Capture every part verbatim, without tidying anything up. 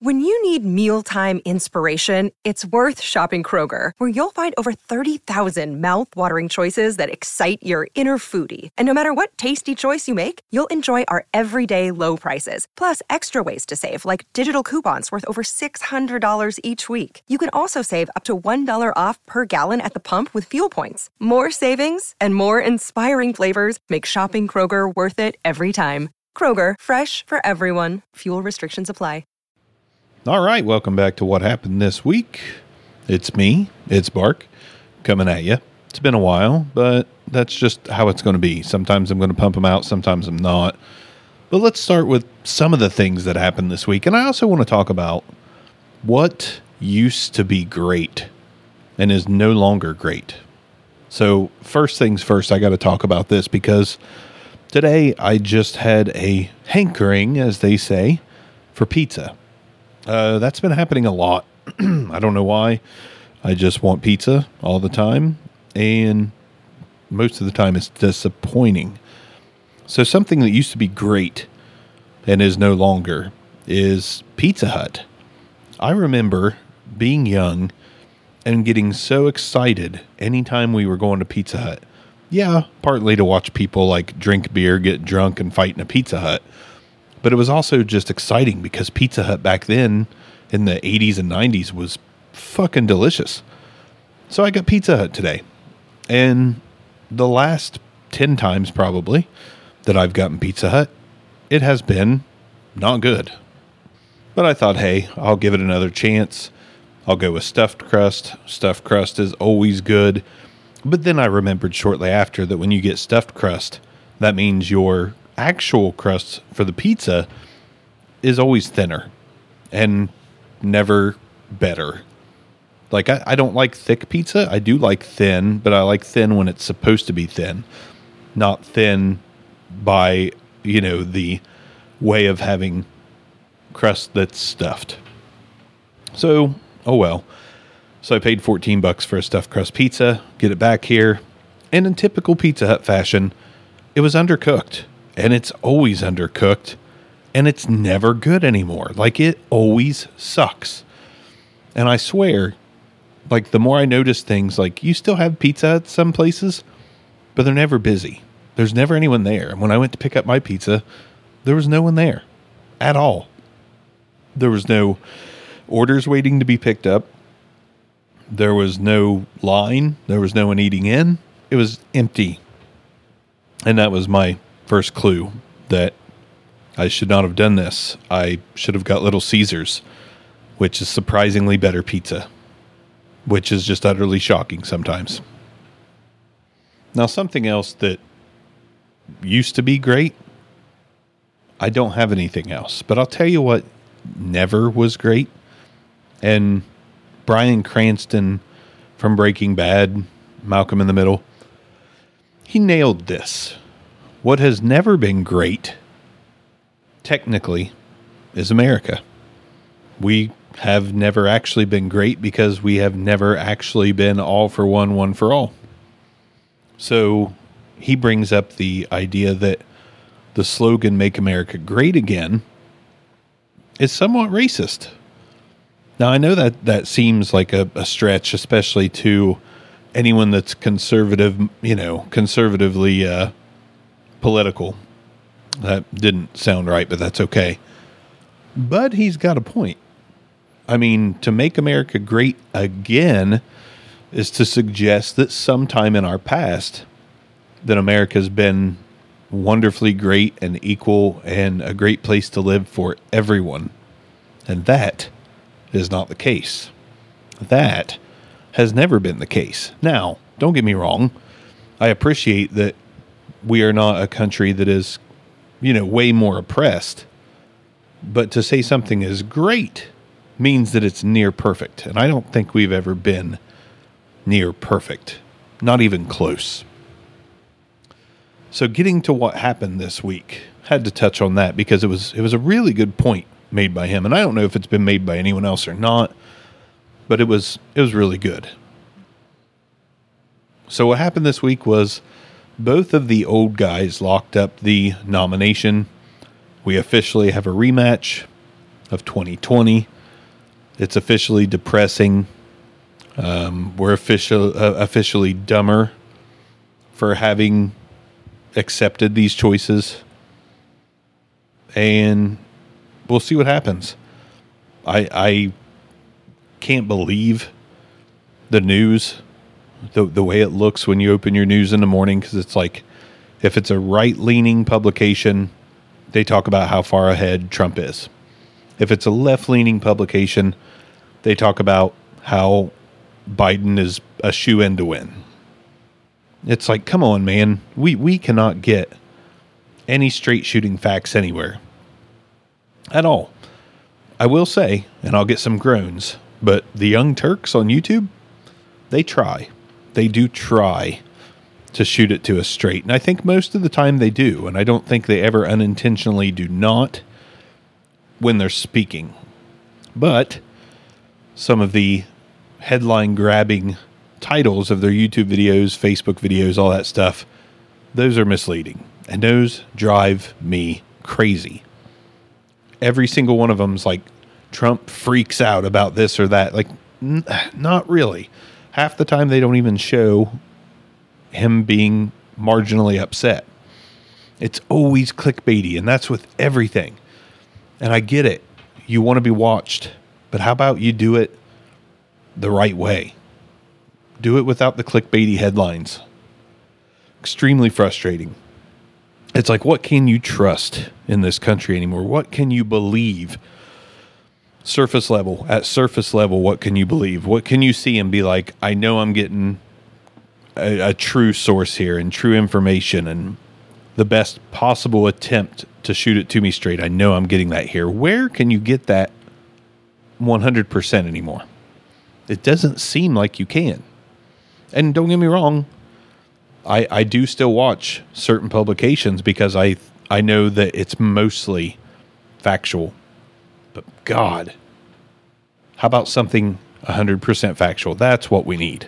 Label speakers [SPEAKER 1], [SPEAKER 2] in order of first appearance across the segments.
[SPEAKER 1] When you need mealtime inspiration, it's worth shopping Kroger, where you'll find over thirty thousand mouth-watering choices that excite your inner foodie. And no matter what tasty choice you make, you'll enjoy our everyday low prices, plus extra ways to save, like digital coupons worth over six hundred dollars each week. You can also save up to one dollar off per gallon at the pump with fuel points. More savings and more inspiring flavors make shopping Kroger worth it every time. Kroger, fresh for everyone. Fuel restrictions apply.
[SPEAKER 2] All right, welcome back to What Happened This Week. It's me, it's Bark, coming at you. It's been a while, but that's just how it's going to be. Sometimes I'm going to pump them out, sometimes I'm not. But let's start with some of the things that happened this week. And I also want to talk about what used to be great and is no longer great. So first things first, I got to talk about this because today I just had a hankering, as they say, for pizza. Uh, that's been happening a lot. I don't know why. I just want pizza all the time, and most of the time it's disappointing. So something that used to be great and is no longer is Pizza Hut. I remember being young and getting so excited anytime we were going to Pizza Hut. Yeah, partly to watch people like drink beer, get drunk, and fight in a Pizza Hut. But it was also just exciting because Pizza Hut back then in the eighties and nineties was fucking delicious. So I got Pizza Hut today. And the last ten times probably that I've gotten Pizza Hut, it has been not good. But I thought, hey, I'll give it another chance. I'll go with stuffed crust. Stuffed crust is always good. But then I remembered shortly after that when you get stuffed crust, that means your actual crust for the pizza is always thinner and never better. Like, I, I don't like thick pizza. I do like thin, but I like thin when it's supposed to be thin, not thin by, you know, the way of having crust that's stuffed. So, oh well. So I paid fourteen bucks for a stuffed crust pizza, get it back here, and in typical Pizza Hut fashion, it was undercooked. And it's always undercooked, and it's never good anymore. Like, it always sucks. And I swear, like, the more I notice things, like, you still have pizza at some places, but they're never busy. There's never anyone there. And when I went to pick up my pizza, there was no one there at all. There was no orders waiting to be picked up. There was no line. There was no one eating in. It was empty. And that was my first clue that I should not have done this. I should have got Little Caesars, which is surprisingly better pizza, which is just utterly shocking sometimes. Now, something else that used to be great, I don't have anything else, but I'll tell you what never was great. And Bryan Cranston from Breaking Bad, Malcolm in the Middle, he nailed this. What has never been great, technically, is America. We have never actually been great because we have never actually been all for one, one for all. So he brings up the idea that the slogan, Make America Great Again, is somewhat racist. Now, I know that that seems like a, a stretch, especially to anyone that's conservative, you know, conservatively uh, political. That didn't sound right, but that's okay. But he's got a point. I mean, to make America great again is to suggest that sometime in our past that America's been wonderfully great and equal and a great place to live for everyone. And that is not the case. That has never been the case. Now, don't get me wrong. I appreciate that we are not a country that is, you know, way more oppressed. But to say something is great means that it's near perfect. And I don't think we've ever been near perfect. Not even close. So getting to what happened this week, had to touch on that because it was it was a really good point made by him. And I don't know if it's been made by anyone else or not, but it was it was really good. So what happened this week was both of the old guys locked up the nomination. We officially have a rematch. of twenty twenty. It's officially depressing. Um, we're official, uh, officially dumber for having accepted these choices. And we'll see what happens. I I can't believe the news, the the way it looks when you open your news in the morning, because it's like, if it's a right-leaning publication, they talk about how far ahead Trump is. If it's a left-leaning publication, they talk about how Biden is a shoo-in to win. It's like, come on, man. We, we cannot get any straight-shooting facts anywhere. At all. I will say, and I'll get some groans, but the Young Turks on YouTube, they try. They do try to shoot it to us straight. And I think most of the time they do. And I don't think they ever unintentionally do not when they're speaking. But some of the headline grabbing titles of their YouTube videos, Facebook videos, all that stuff, those are misleading. And those drive me crazy. Every single one of them's like, Trump freaks out about this or that. Like, n- not really. Half the time they don't even show him being marginally upset. It's always clickbaity, and that's with everything. And I get it. You want to be watched. But how about you do it the right way? Do it without the clickbaity headlines. Extremely frustrating. It's like, what can you trust in this country anymore? What can you believe? Surface level. At surface level, what can you believe? What can you see and be like, I know I'm getting a, a true source here and true information and the best possible attempt to shoot it to me straight. I know I'm getting that here. Where can you get that one hundred percent anymore? It doesn't seem like you can. And don't get me wrong, I, I do still watch certain publications because I I know that it's mostly factual. But God, how about something one hundred percent factual? That's what we need.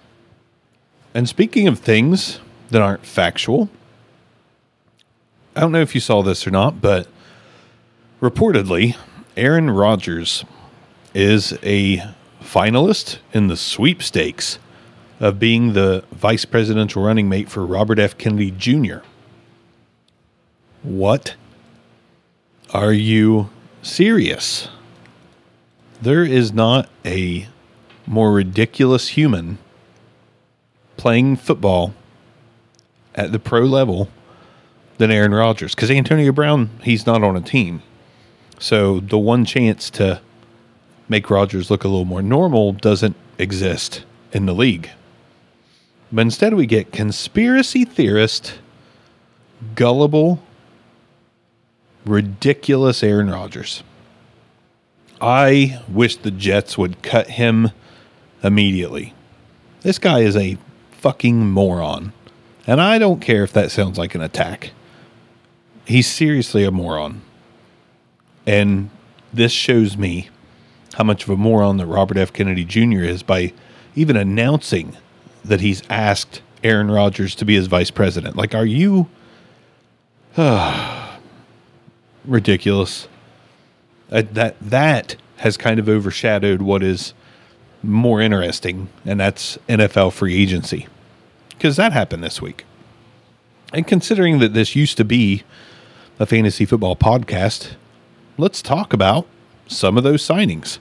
[SPEAKER 2] And speaking of things that aren't factual, I don't know if you saw this or not, but reportedly, Aaron Rodgers is a finalist in the sweepstakes of being the vice presidential running mate for Robert F. Kennedy Junior What? Are you serious? There is not a more ridiculous human playing football at the pro level than Aaron Rodgers. Because Antonio Brown, he's not on a team. So the one chance to make Rodgers look a little more normal doesn't exist in the league. But instead we get conspiracy theorist, gullible, ridiculous Aaron Rodgers. I wish the Jets would cut him immediately. This guy is a fucking moron. And I don't care if that sounds like an attack. He's seriously a moron. And this shows me how much of a moron that Robert F. Kennedy Junior is by even announcing that he's asked Aaron Rodgers to be his vice president. Like, are you... Uh, ridiculous. Uh, that that has kind of overshadowed what is more interesting, and that's N F L free agency. Because that happened this week. And considering that this used to be a fantasy football podcast, let's talk about some of those signings.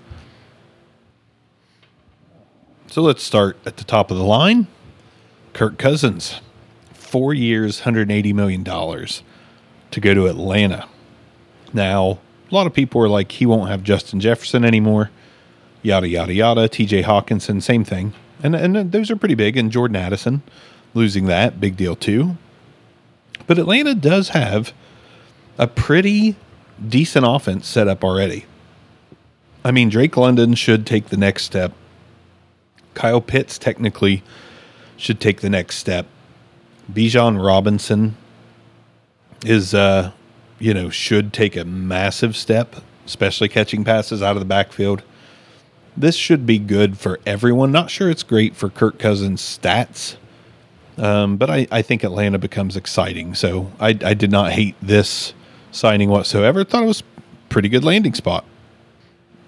[SPEAKER 2] So let's start at the top of the line. Kirk Cousins, four years, one hundred eighty million dollars to go to Atlanta. Now, a lot of people are like, he won't have Justin Jefferson anymore. Yada, yada, yada. T J Hawkinson, same thing. And, and those are pretty big. And Jordan Addison, losing that, big deal too. But Atlanta does have a pretty decent offense set up already. I mean, Drake London should take the next step. Kyle Pitts technically should take the next step. Bijan Robinson is, uh, you know, should take a massive step, especially catching passes out of the backfield. This should be good for everyone. Not sure it's great for Kirk Cousins' stats, um, but I, I think Atlanta becomes exciting. So I, I did not hate this signing whatsoever. Thought it was a pretty good landing spot.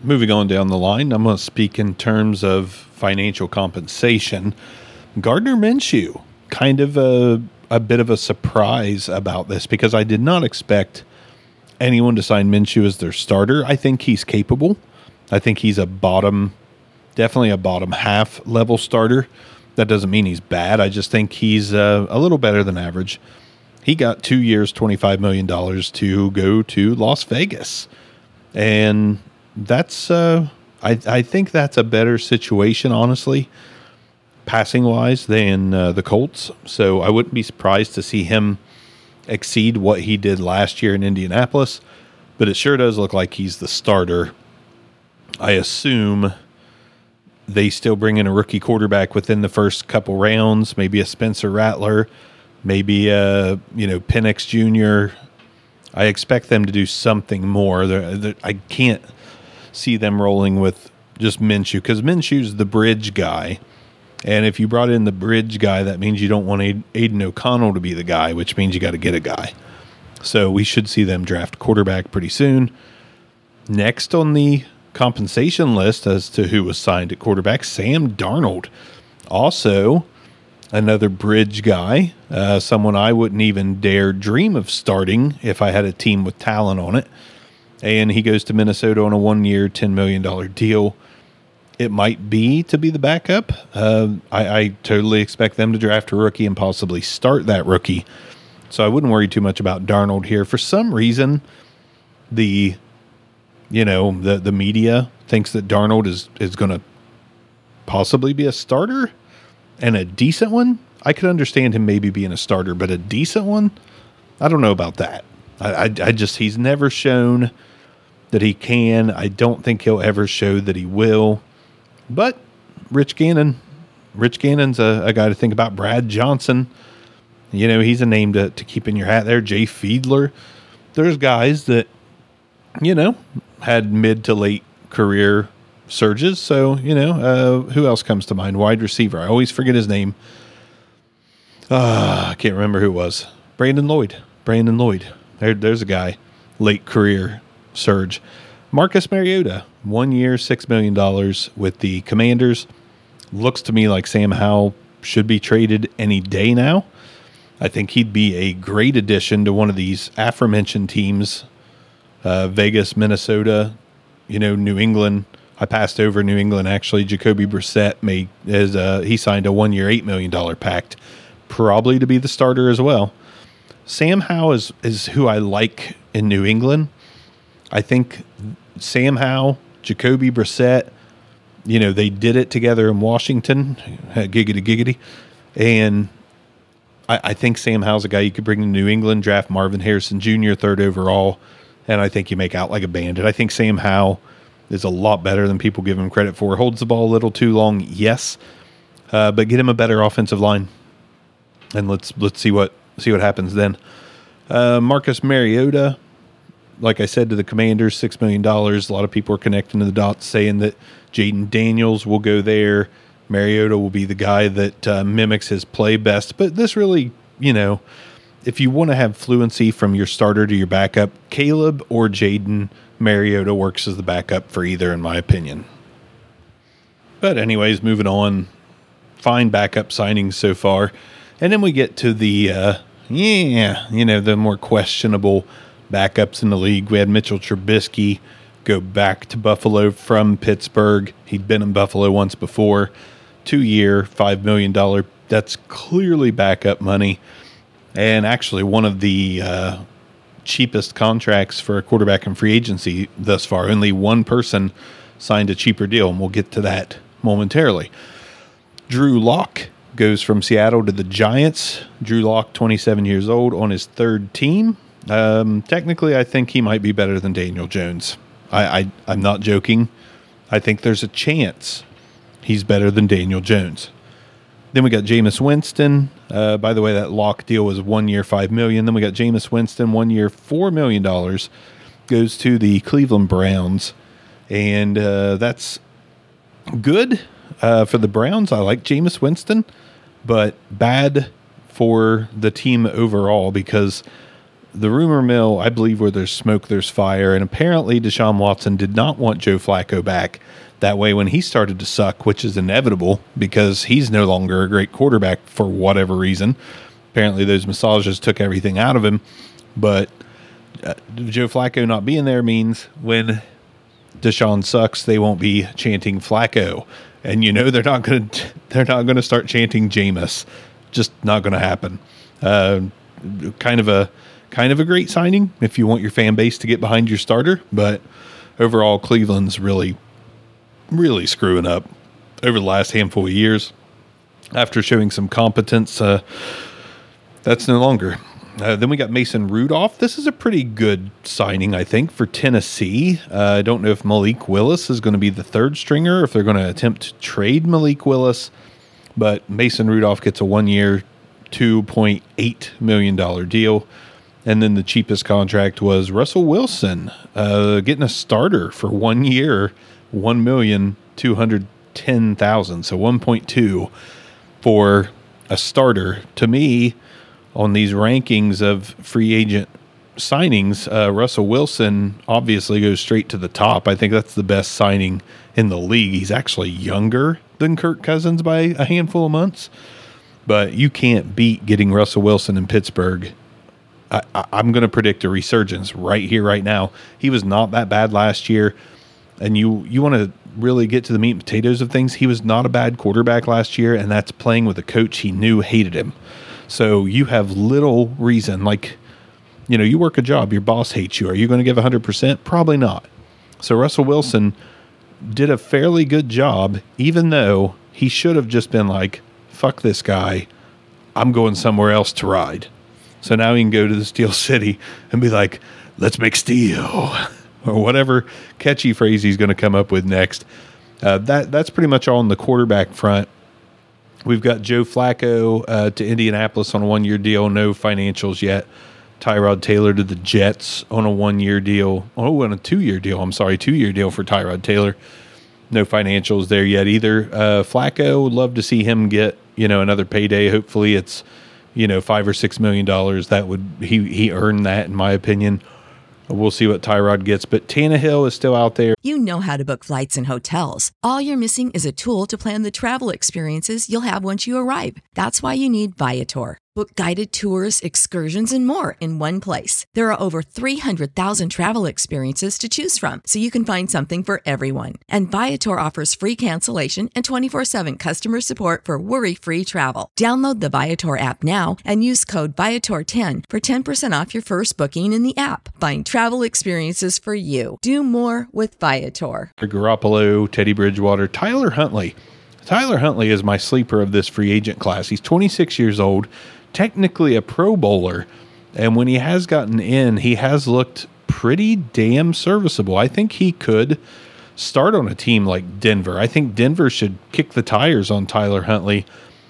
[SPEAKER 2] moving on down the line, I'm going to speak in terms of financial compensation. Gardner Minshew, kind of a, a bit of a surprise about this because I did not expect anyone to sign Minshew as their starter. I think he's capable. I think he's a bottom, definitely a bottom half level starter. That doesn't mean he's bad. I just think he's uh, a little better than average. He got two years, twenty-five million dollars to go to Las Vegas. And that's, uh, I, I think that's a better situation, honestly, passing-wise, than uh, the Colts. So I wouldn't be surprised to see him exceed what he did last year in Indianapolis. But it sure does look like he's the starter. I assume they still bring in a rookie quarterback within the first couple rounds, maybe a Spencer Rattler, maybe a, you know, Penix Junior I expect them to do something more. They're, they're, I can't see them rolling with just Minshew because Minshew's the bridge guy. And if you brought in the bridge guy, that means you don't want Aiden O'Connell to be the guy, which means you got to get a guy. So we should see them draft quarterback pretty soon. Next on the compensation list as to who was signed at quarterback, Sam Darnold. Also, another bridge guy, uh, someone I wouldn't even dare dream of starting if I had a team with talent on it. And he goes to Minnesota on a one-year, ten million dollars deal. It might be to be the backup. Uh, I, I totally expect them to draft a rookie and possibly start that rookie. So I wouldn't worry too much about Darnold here. For some reason, the you know the the media thinks that Darnold is is going to possibly be a starter and a decent one. I could understand him maybe being a starter, but a decent one, I don't know about that. I, I, I just he's never shown that he can. I don't think he'll ever show that he will. But Rich Gannon, Rich Gannon's a, a guy to think about. Brad Johnson, you know, he's a name to, to keep in your hat there. Jay Fiedler. There's guys that, you know, had mid to late career surges. So, you know, uh, who else comes to mind? Wide receiver. I always forget his name. Uh, I can't remember who it was. Brandon Lloyd. Brandon Lloyd. There, there's a guy. Late career surge. Marcus Mariota, one year, six million dollars with the Commanders. Looks to me like Sam Howell should be traded any day now. I think he'd be a great addition to one of these aforementioned teams. Uh, Vegas, Minnesota, you know, New England. I passed over New England, actually. Jacoby Brissett made, is, uh, he signed a one-year, eight million dollars pact, probably to be the starter as well. Sam Howell is, is who I like in New England. I think Sam Howell, Jacoby Brissett, you know, they did it together in Washington, giggity giggity, and I, I think Sam Howell's a guy you could bring to New England, draft Marvin Harrison Junior third overall, and I think you make out like a bandit. I think Sam Howell is a lot better than people give him credit for. Holds the ball a little too long, yes, uh, but get him a better offensive line, and let's let's see what see what happens then. Uh, Marcus Mariota. Like I said, to the Commanders, six million dollars. A lot of people are connecting to the dots saying that Jaden Daniels will go there. Mariota will be the guy that uh, mimics his play best. But this really, you know, if you want to have fluency from your starter to your backup, Caleb or Jaden, Mariota works as the backup for either, in my opinion. But anyways, moving on. Fine backup signings so far. And then we get to the, uh, yeah, you know, the more questionable backups in the league. We had Mitchell Trubisky go back to Buffalo from Pittsburgh. He'd been in Buffalo once before. Two-year, five million dollars. That's clearly backup money. And actually one of the uh, cheapest contracts for a quarterback in free agency thus far. Only one person signed a cheaper deal, and we'll get to that momentarily. Drew Lock goes from Seattle to the Giants. Drew Lock, twenty-seven years old, on his third team. Um, technically, I think he might be better than Daniel Jones. I, I, I'm not joking. I think there's a chance he's better than Daniel Jones. Then we got Jameis Winston. Uh, by the way, that Lock deal was one year, five million dollars. Then we got Jameis Winston, one year, four million dollars. Goes to the Cleveland Browns. And uh, that's good uh, for the Browns. I like Jameis Winston, but bad for the team overall because the rumor mill, I believe where there's smoke, there's fire. And apparently Deshaun Watson did not want Joe Flacco back. That way, when he started to suck, which is inevitable because he's no longer a great quarterback for whatever reason. Apparently those massages took everything out of him. But uh, Joe Flacco not being there means when Deshaun sucks, they won't be chanting Flacco. And you know they're not going to they're not going to start chanting Jameis. Just not going to happen. Uh, kind of a kind of a great signing if you want your fan base to get behind your starter, but overall Cleveland's really really screwing up over the last handful of years. After showing some competence, uh, that's no longer. Uh, then we got Mason Rudolph. This is a pretty good signing, I think, for Tennessee. Uh, I don't know if Malik Willis is going to be the third stringer, if they're going to attempt to trade Malik Willis, but Mason Rudolph gets a one-year, two point eight million dollars deal. And then the cheapest contract was Russell Wilson, uh, getting a starter for one year, one million two hundred ten thousand dollars, so one point two for a starter. To me, on these rankings of free agent signings, uh, Russell Wilson obviously goes straight to the top. I think that's the best signing in the league. He's actually younger than Kirk Cousins by a handful of months, but you can't beat getting Russell Wilson in Pittsburgh. I, I, I'm going to predict a resurgence right here, right now. He was not that bad last year, and you, you want to really get to the meat and potatoes of things. He was not a bad quarterback last year, and that's playing with a coach he knew hated him. So you have little reason, like, you know, you work a job, your boss hates you. Are you going to give one hundred percent? Probably not. So Russell Wilson did a fairly good job, even though he should have just been like, fuck this guy, I'm going somewhere else to ride. So now he can go to the Steel City and be like, let's make steel, or whatever catchy phrase he's going to come up with next. Uh, that That's pretty much all on the quarterback front. We've got Joe Flacco uh, to Indianapolis on a one-year deal, no financials yet. Tyrod Taylor to the Jets on a one-year deal. Oh, on a two-year deal. I'm sorry, two-year deal for Tyrod Taylor. No financials there yet either. Uh, Flacco, would love to see him get, you know, another payday. Hopefully it's, you know, five or six million dollars. That would he he earned that, in my opinion. We'll see what Tyrod gets, but Tannehill is still out there.
[SPEAKER 3] You know how to book flights and hotels. All you're missing is a tool to plan the travel experiences you'll have once you arrive. That's why you need Viator. Book guided tours, excursions, and more in one place. There are over three hundred thousand travel experiences to choose from, so you can find something for everyone. And Viator offers free cancellation and twenty-four seven customer support for worry-free travel. Download the Viator app now and use code Viator ten for ten percent off your first booking in the app. Find travel experiences for you. Do more with Viator.
[SPEAKER 2] Garoppolo, Teddy Bridgewater, Tyler Huntley. Tyler Huntley is my sleeper of this free agent class. He's twenty-six years old. Technically a Pro Bowler, and when he has gotten in, he has looked pretty damn serviceable. I think he could start on a team like Denver. I think Denver should kick the tires on Tyler Huntley.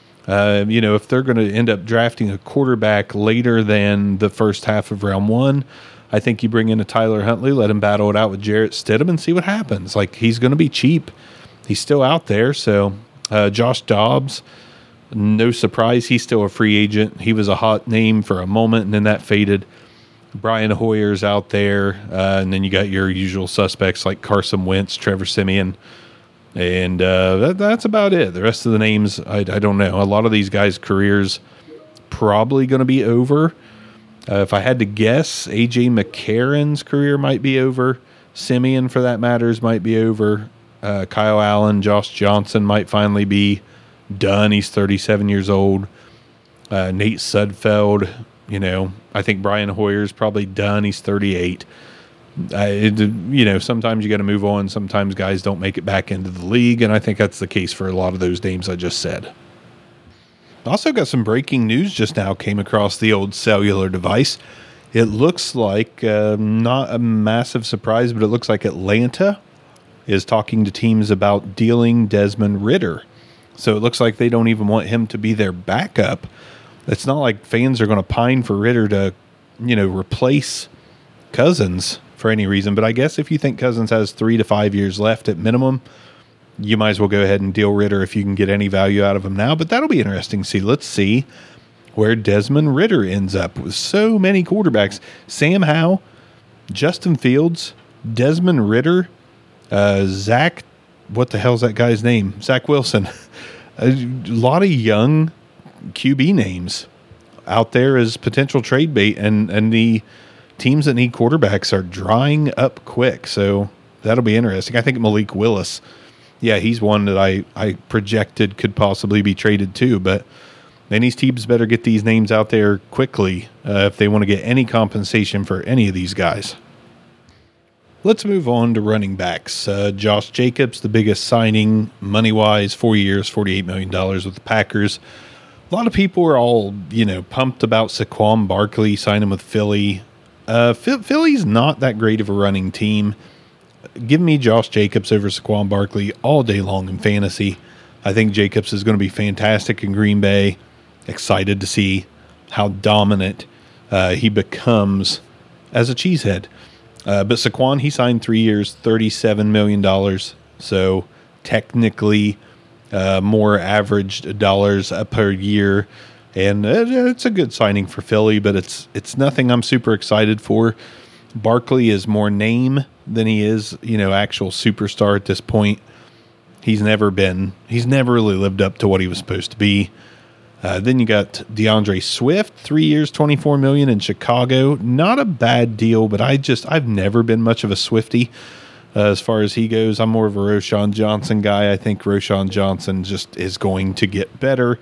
[SPEAKER 2] Uh, you know, if they're going to end up drafting a quarterback later than the first half of round one, I think you bring in a Tyler Huntley, let him battle it out with Jarrett Stidham and see what happens. Like, he's going to be cheap. He's still out there. So uh, Josh Dobbs, no surprise, he's still a free agent. He was a hot name for a moment, and then that faded. Brian Hoyer's out there, uh, and then you got your usual suspects like Carson Wentz, Trevor Siemian, and uh, that, that's about it. The rest of the names, I, I don't know. A lot of these guys' careers probably going to be over. Uh, if I had to guess, A J McCarron's career might be over. Siemian, for that matters, might be over. Uh, Kyle Allen, Josh Johnson might finally be done. He's thirty-seven years old. Uh, Nate Sudfeld, you know, I think Brian Hoyer's probably done. He's thirty-eight. Uh, it, you know, sometimes you got to move on. Sometimes guys don't make it back into the league, and I think that's the case for a lot of those names I just said. Also got some breaking news just now came across the old cellular device. It looks like, uh, not a massive surprise, but it looks like Atlanta is talking to teams about dealing Desmond Ridder. So it looks like they don't even want him to be their backup. It's not like fans are going to pine for Ridder to, you know, replace Cousins for any reason. But I guess if you think Cousins has three to five years left at minimum, you might as well go ahead and deal Ridder if you can get any value out of him now. But that'll be interesting to see. Let's see where Desmond Ridder ends up with so many quarterbacks. Sam Howell, Justin Fields, Desmond Ridder, uh, Zach, what the hell's that guy's name? Zach Wilson. A lot of young Q B names out there as potential trade bait, and, and the teams that need quarterbacks are drying up quick. So that'll be interesting. I think Malik Willis, yeah, he's one that I, I projected could possibly be traded too, but then these teams better get these names out there quickly uh, if they want to get any compensation for any of these guys. Let's move on to running backs. Uh, Josh Jacobs, the biggest signing money-wise, four years, forty-eight million dollars with the Packers. A lot of people are all, you know, pumped about Saquon Barkley signing with Philly. Uh, Philly's not that great of a running team. Give me Josh Jacobs over Saquon Barkley all day long in fantasy. I think Jacobs is going to be fantastic in Green Bay. Excited to see how dominant uh, he becomes as a cheesehead. Uh, but Saquon, he signed three years, thirty-seven million dollars. So technically uh, more averaged dollars per year. And uh, it's a good signing for Philly, but it's it's nothing I'm super excited for. Barkley is more name than he is, you know, actual superstar at this point. He's never been, he's never really lived up to what he was supposed to be. Uh, then you got DeAndre Swift, three years, twenty-four million dollars in Chicago. Not a bad deal, but I just, I've never been much of a Swiftie uh, as far as he goes. I'm more of a Roschon Johnson guy. I think Roschon Johnson just is going to get better,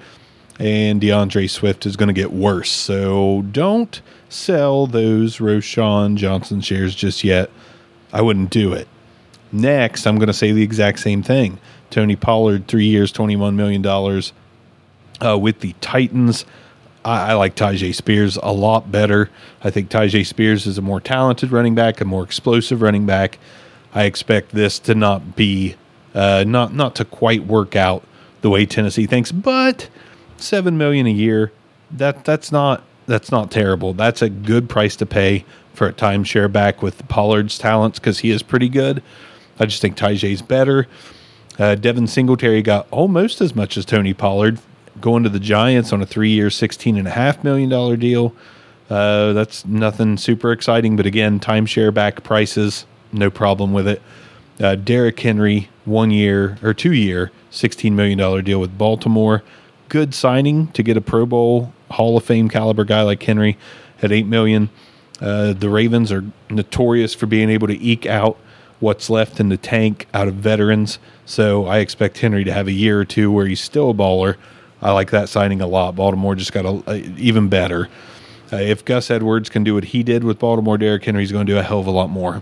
[SPEAKER 2] and DeAndre Swift is going to get worse. So don't sell those Roschon Johnson shares just yet. I wouldn't do it. Next, I'm going to say the exact same thing. Tony Pollard, three years, twenty-one million dollars. Uh, with the Titans, I, I like Tyjae Spears a lot better. I think Tyjae Spears is a more talented running back, a more explosive running back. I expect this to not be, uh, not not to quite work out the way Tennessee thinks, but seven million dollars a year, that that's not that's not terrible. That's a good price to pay for a timeshare back with Pollard's talents because he is pretty good. I just think Tyjae's better. Uh, Devin Singletary got almost as much as Tony Pollard, going to the Giants on a three-year, sixteen point five million dollars deal. Uh, that's nothing super exciting, but again, timeshare back prices, no problem with it. Uh, Derrick Henry, one-year or two-year, sixteen million dollars deal with Baltimore. Good signing to get a Pro Bowl Hall of Fame caliber guy like Henry at eight million dollars. Uh, the Ravens are notorious for being able to eke out what's left in the tank out of veterans, so I expect Henry to have a year or two where he's still a baller. I like that signing a lot. Baltimore just got a, a, even better. Uh, if Gus Edwards can do what he did with Baltimore, Derrick Henry's going to do a hell of a lot more.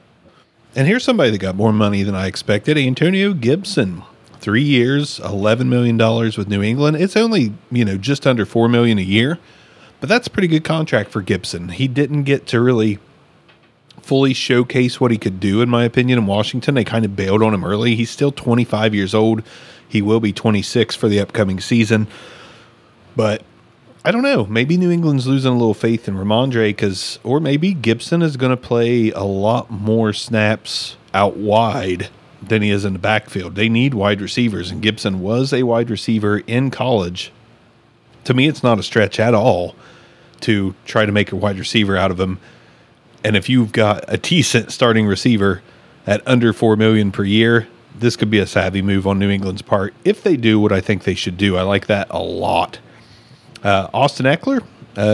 [SPEAKER 2] And here's somebody that got more money than I expected. Antonio Gibson, three years, eleven million dollars with New England. It's only, you know, just under four million dollars a year, but that's a pretty good contract for Gibson. He didn't get to really fully showcase what he could do, in my opinion, in Washington. They kind of bailed on him early. He's still twenty-five years old. He will be twenty-six for the upcoming season. But I don't know. Maybe New England's losing a little faith in Ramondre, because, or maybe Gibson is going to play a lot more snaps out wide than he is in the backfield. They need wide receivers, and Gibson was a wide receiver in college. To me, it's not a stretch at all to try to make a wide receiver out of him. And if you've got a decent starting receiver at under four million dollars per year, this could be a savvy move on New England's part if they do what I think they should do. I like that a lot. Uh, Austin Eckler,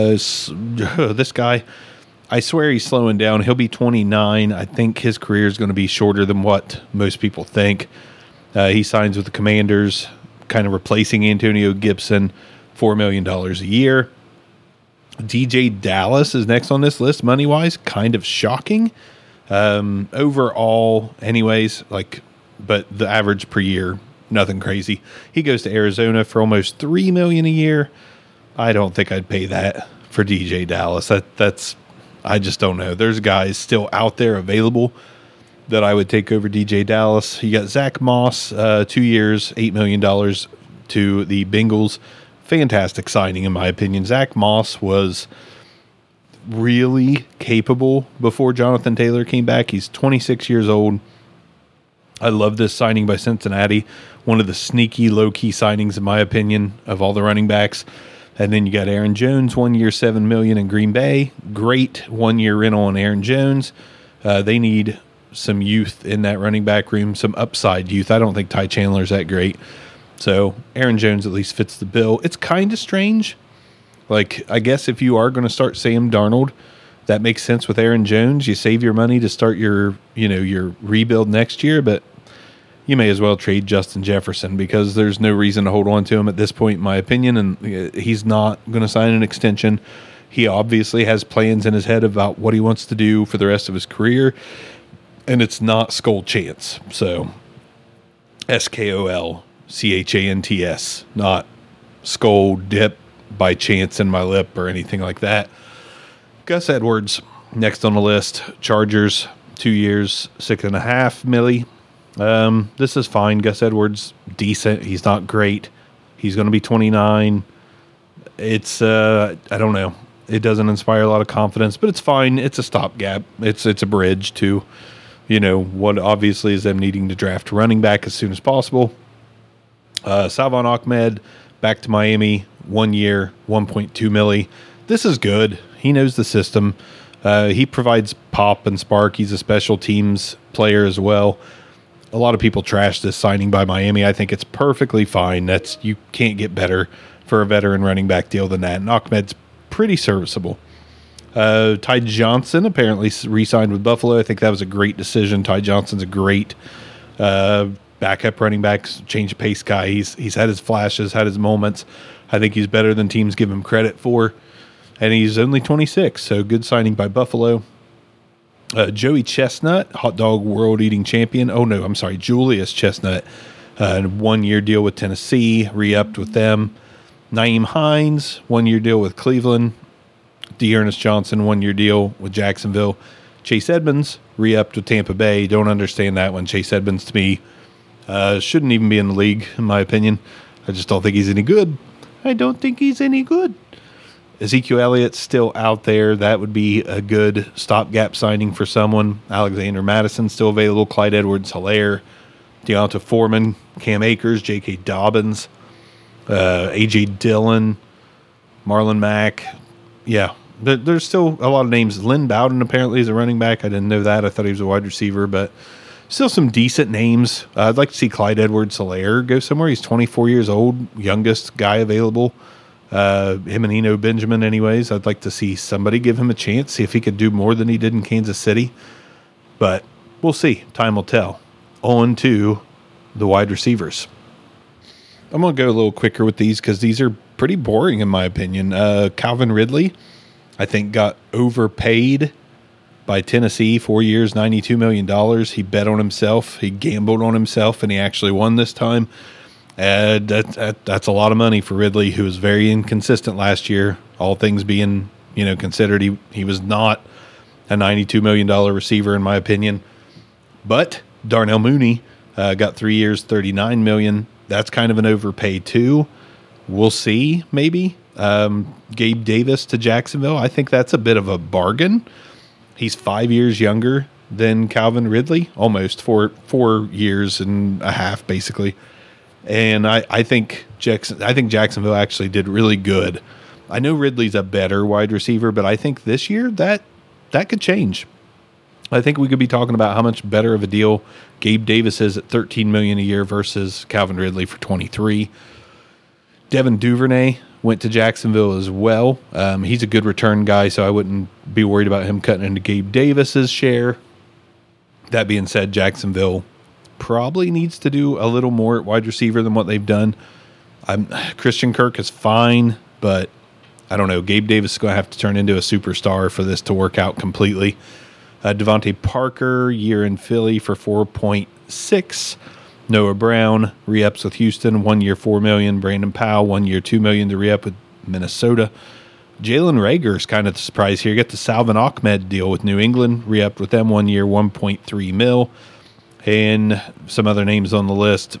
[SPEAKER 2] uh, this guy, I swear he's slowing down. He'll be twenty-nine. I think his career is going to be shorter than what most people think. Uh, he signs with the Commanders, kind of replacing Antonio Gibson, four million dollars a year. D J Dallas is next on this list, money-wise. Kind of shocking. Um, overall, anyways, like, but the average per year, nothing crazy. He goes to Arizona for almost three million dollars a year. I don't think I'd pay that for D J Dallas. That that's, I just don't know. There's guys still out there available that I would take over D J Dallas. You got Zach Moss, uh, two years, eight million dollars to the Bengals. Fantastic signing, in my opinion. Zach Moss was really capable before Jonathan Taylor came back. He's twenty-six years old. I love this signing by Cincinnati. One of the sneaky, low-key signings, in my opinion, of all the running backs. And then you got Aaron Jones, one year, seven million dollars in Green Bay. Great one-year rental on Aaron Jones. Uh, they need some youth in that running back room, some upside youth. I don't think Ty Chandler's that great. So Aaron Jones at least fits the bill. It's kind of strange. Like, I guess if you are going to start Sam Darnold, that makes sense with Aaron Jones. You save your money to start your, you know, your rebuild next year, but you may as well trade Justin Jefferson because there's no reason to hold on to him at this point, in my opinion, and he's not going to sign an extension. He obviously has plans in his head about what he wants to do for the rest of his career, and it's not Skol Chance. So S K O L C H A N T S, not Skol Dip by chance in my lip or anything like that. Gus Edwards, next on the list. Chargers, two years, six and a half milli. Um, this is fine. Gus Edwards, decent. He's not great. He's going to be twenty-nine. It's, uh, I don't know. It doesn't inspire a lot of confidence, but it's fine. It's a stopgap. It's, it's a bridge to, you know, what obviously is them needing to draft a running back as soon as possible. Uh, Salvon Ahmed, back to Miami, one year, one point two milli. This is good. He knows the system. Uh, he provides pop and spark. He's a special teams player as well. A lot of people trash this signing by Miami. I think it's perfectly fine. That's, you can't get better for a veteran running back deal than that. And Ahmed's pretty serviceable. Uh, Ty Johnson apparently re-signed with Buffalo. I think that was a great decision. Ty Johnson's a great uh, backup running back, change of pace guy. He's he's had his flashes, had his moments. I think he's better than teams give him credit for. And he's only twenty-six, so good signing by Buffalo. Uh, Joey Chestnut, hot dog world eating champion. Oh, no, I'm sorry, Julius Chestnut. Uh, one-year deal with Tennessee, re-upped with them. Nyheim Hines, one-year deal with Cleveland. Dearness Johnson, one-year deal with Jacksonville. Chase Edmonds, re-upped with Tampa Bay. Don't understand that one. Chase Edmonds, to me, uh, shouldn't even be in the league, in my opinion. I just don't think he's any good. I don't think he's any good. Ezekiel Elliott's still out there. That would be a good stopgap signing for someone. Alexander Madison still available. Clyde Edwards-Helaire, Deonta Foreman, Cam Akers, J K. Dobbins, uh, A J. Dillon, Marlon Mack. Yeah, there, there's still a lot of names. Lynn Bowden apparently is a running back. I didn't know that. I thought he was a wide receiver, but still some decent names. Uh, I'd like to see Clyde Edwards-Helaire go somewhere. He's twenty-four years old, youngest guy available. Uh, him and Eno Benjamin anyways. I'd like to see somebody give him a chance, see if he could do more than he did in Kansas City. But we'll see. Time will tell. On to the wide receivers. I'm going to go a little quicker with these because these are pretty boring in my opinion. Uh, Calvin Ridley, I think, got overpaid by Tennessee. Four years, ninety-two million dollars. He bet on himself. He gambled on himself, and he actually won this time. Uh, that, that that's a lot of money for Ridley, who was very inconsistent last year. All things being, you know, considered, he he was not a ninety-two million dollars receiver in my opinion. But Darnell Mooney uh, got three years, thirty-nine million dollars. That's kind of an overpay too. We'll see. Maybe um, Gabe Davis to Jacksonville. I think that's a bit of a bargain. He's five years younger than Calvin Ridley, almost four four years and a half, basically. And I, I think Jackson, I think Jacksonville actually did really good. I know Ridley's a better wide receiver, but I think this year that that could change. I think we could be talking about how much better of a deal Gabe Davis is at thirteen million dollars a year versus Calvin Ridley for twenty-three. Devin Duvernay went to Jacksonville as well. Um, he's a good return guy, so I wouldn't be worried about him cutting into Gabe Davis's share. That being said, Jacksonville probably needs to do a little more at wide receiver than what they've done. I'm, Christian Kirk is fine, but I don't know. Gabe Davis is going to have to turn into a superstar for this to work out completely. Uh, Devontae Parker, year in Philly for four point six. Noah Brown, re-ups with Houston, one year, four million dollars. Brandon Powell, one year, two million dollars to re-up with Minnesota. Jalen Reagor is kind of the surprise here. Get the Salvon Ahmed deal with New England, re-upped with them one year, one point three mil. And some other names on the list.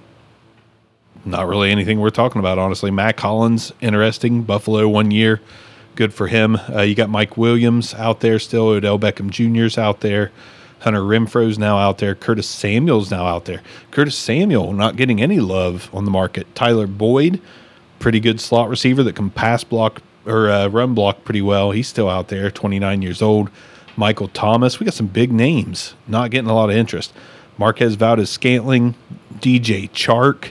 [SPEAKER 2] Not really anything we're talking about, honestly. Matt Collins, interesting. Buffalo, one year. Good for him. Uh, you got Mike Williams out there still. Odell Beckham Junior's out there. Hunter Renfro's now out there. Curtis Samuel's now out there. Curtis Samuel not getting any love on the market. Tyler Boyd, pretty good slot receiver that can pass block or uh, run block pretty well. He's still out there, twenty-nine years old. Michael Thomas. We got some big names, not getting a lot of interest. Marquez Valdez-Scantling, D J Chark,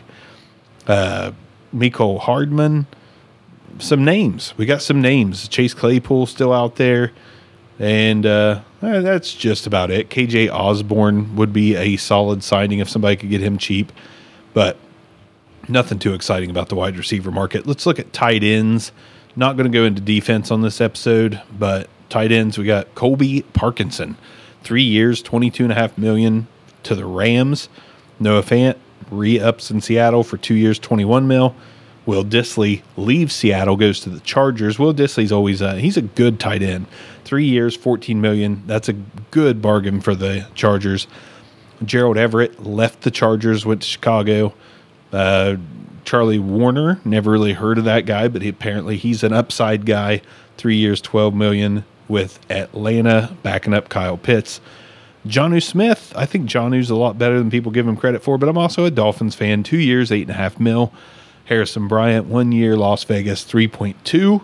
[SPEAKER 2] uh, Mecole Hardman. Some names. We got some names. Chase Claypool still out there. And uh, that's just about it. K J Osborne would be a solid signing if somebody could get him cheap. But nothing too exciting about the wide receiver market. Let's look at tight ends. Not going to go into defense on this episode, but tight ends, we got Colby Parkinson. Three years, twenty-two point five million dollars to the Rams. Noah Fant re-ups in Seattle for two years, twenty-one mil. Will Dissly leaves Seattle, goes to the Chargers. Will Dissly's always a, he's a good tight end. Three years, fourteen million dollars. That's a good bargain for the Chargers. Gerald Everett left the Chargers, went to Chicago. Uh, Charlie Warner, never really heard of that guy, but he, apparently he's an upside guy. Three years, twelve million dollars with Atlanta, backing up Kyle Pitts. Jonnu Smith, I think Jonnu's a lot better than people give him credit for, but I'm also a Dolphins fan. Two years, eight and a half mil. Harrison Bryant, one year, Las Vegas, three point two.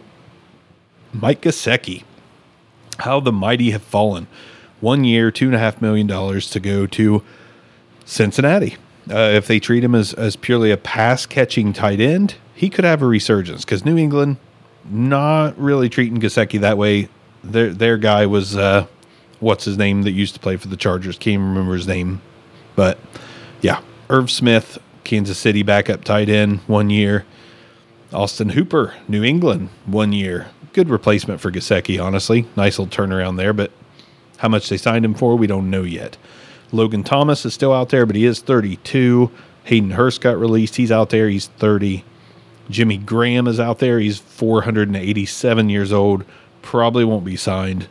[SPEAKER 2] Mike Gesicki, how the mighty have fallen. One year, two and a half million dollars to go to Cincinnati. Uh, if they treat him as, as purely a pass-catching tight end, he could have a resurgence because New England not really treating Gesicki that way. Their their guy was, uh, what's his name that used to play for the Chargers? Can't even remember his name. But, yeah, Irv Smith, Kansas City backup tight end, one year. Austin Hooper, New England, one year. Good replacement for Gesicki, honestly. Nice little turnaround there, but how much they signed him for, we don't know yet. Logan Thomas is still out there, but he is thirty-two. Hayden Hurst got released. He's out there. He's thirty. Jimmy Graham is out there. He's four hundred eighty-seven years old. Probably won't be signed.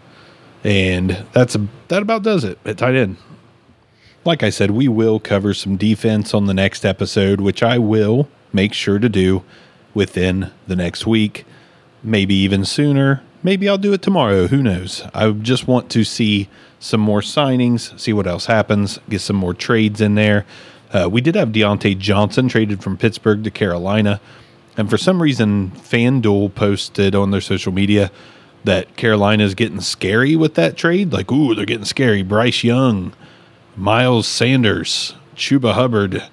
[SPEAKER 2] And that's a, that about does it at tight end. Like I said, we will cover some defense on the next episode, which I will make sure to do within the next week. Maybe even sooner. Maybe I'll do it tomorrow. Who knows? I just want to see some more signings, see what else happens, get some more trades in there. Uh, we did have Deontay Johnson traded from Pittsburgh to Carolina. And for some reason, FanDuel posted on their social media that Carolina is getting scary with that trade. Like, ooh, they're getting scary. Bryce Young, Miles Sanders, Chuba Hubbard,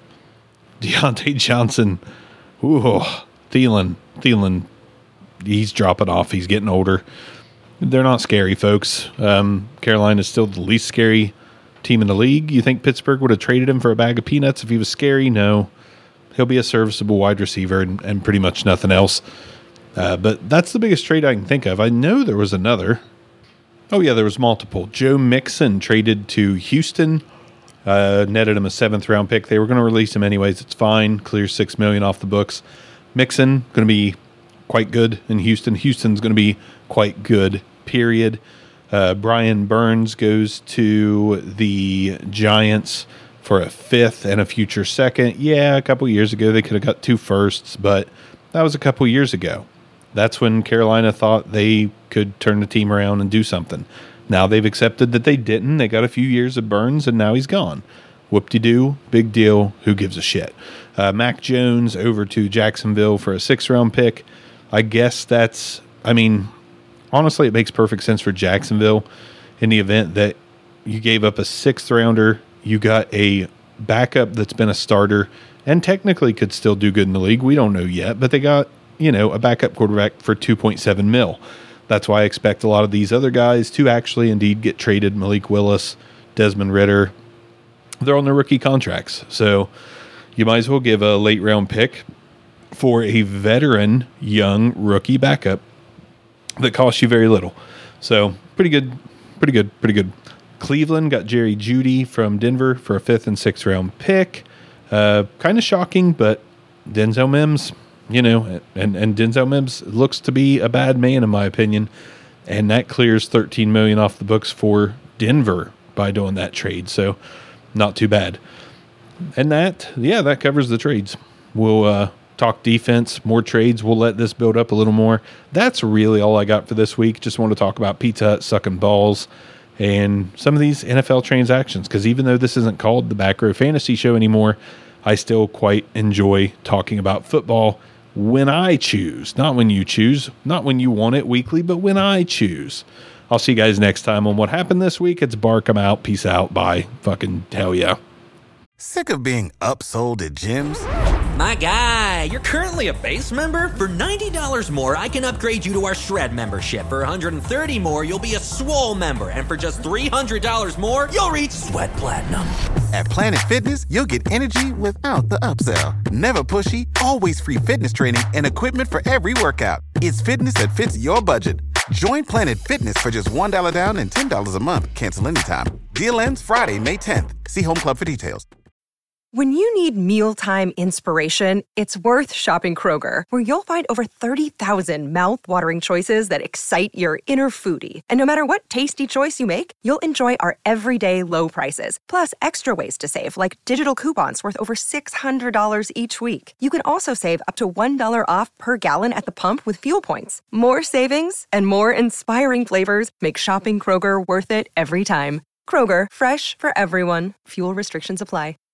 [SPEAKER 2] Deontay Johnson. Ooh, Thielen. Thielen, he's dropping off. He's getting older. They're not scary, folks. Um, Carolina is still the least scary team in the league. You think Pittsburgh would have traded him for a bag of peanuts if he was scary? No. He'll be a serviceable wide receiver and, and pretty much nothing else. Uh, but that's the biggest trade I can think of. I know there was another. Oh, yeah, there was multiple. Joe Mixon traded to Houston, uh, netted him a seventh-round pick. They were going to release him anyways. It's fine. Clear six million dollars off the books. Mixon, going to be quite good in Houston. Houston's going to be quite good, period. Uh, Brian Burns goes to the Giants for a fifth and a future second. Yeah, a couple years ago they could have got two firsts, but that was a couple years ago. That's when Carolina thought they could turn the team around and do something. Now they've accepted that they didn't. They got a few years of Burns, and now he's gone. Whoop-de-doo, big deal. Who gives a shit? Uh, Mac Jones over to Jacksonville for a sixth-round pick. I guess that's, I mean, honestly, it makes perfect sense for Jacksonville in the event that you gave up a sixth-rounder, you got a backup that's been a starter, and technically could still do good in the league. We don't know yet, but they got, you know, a backup quarterback for two point seven mil. That's why I expect a lot of these other guys to actually indeed get traded. Malik Willis, Desmond Ridder, they're on their rookie contracts. So you might as well give a late round pick for a veteran young rookie backup that costs you very little. So pretty good, pretty good, pretty good. Cleveland got Jerry Jeudy from Denver for a fifth and sixth round pick. Uh, kind of shocking, but Denzel Mims, you know, and, and Denzel Mims looks to be a bad man in my opinion. And that clears thirteen million dollars off the books for Denver by doing that trade. So not too bad. And that, yeah, that covers the trades. We'll uh, talk defense, more trades. We'll let this build up a little more. That's really all I got for this week. Just want to talk about Pizza Hut sucking balls and some of these N F L transactions, because even though this isn't called the Back Row Fantasy Show anymore, I still quite enjoy talking about football when I choose, not when you choose, not when you want it weekly, but when I choose. I'll see you guys next time on What Happened This Week. It's Bark. I'm out. Peace out. Bye. Fucking hell yeah.
[SPEAKER 4] Sick of being upsold at gyms?
[SPEAKER 5] My guy, you're currently a base member? For ninety dollars more, I can upgrade you to our Shred membership. For one hundred thirty dollars more, you'll be a Swole member. And for just three hundred dollars more, you'll reach Sweat Platinum.
[SPEAKER 4] At Planet Fitness, you'll get energy without the upsell. Never pushy, always free fitness training and equipment for every workout. It's fitness that fits your budget. Join Planet Fitness for just one dollar down and ten dollars a month. Cancel anytime. Deal ends Friday, May tenth. See Home Club for details.
[SPEAKER 1] When you need mealtime inspiration, it's worth shopping Kroger, where you'll find over thirty thousand mouth-watering choices that excite your inner foodie. And no matter what tasty choice you make, you'll enjoy our everyday low prices, plus extra ways to save, like digital coupons worth over six hundred dollars each week. You can also save up to one dollar off per gallon at the pump with fuel points. More savings and more inspiring flavors make shopping Kroger worth it every time. Kroger, fresh for everyone. Fuel restrictions apply.